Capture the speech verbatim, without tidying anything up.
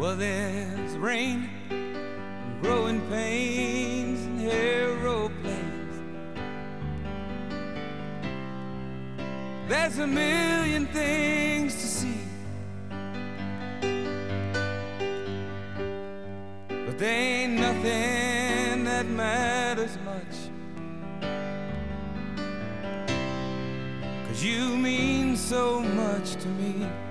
Well, there's rain and growing pains and aeroplanes. There's a million things to see, but there ain't nothing that matters much, 'cause you mean so much to me.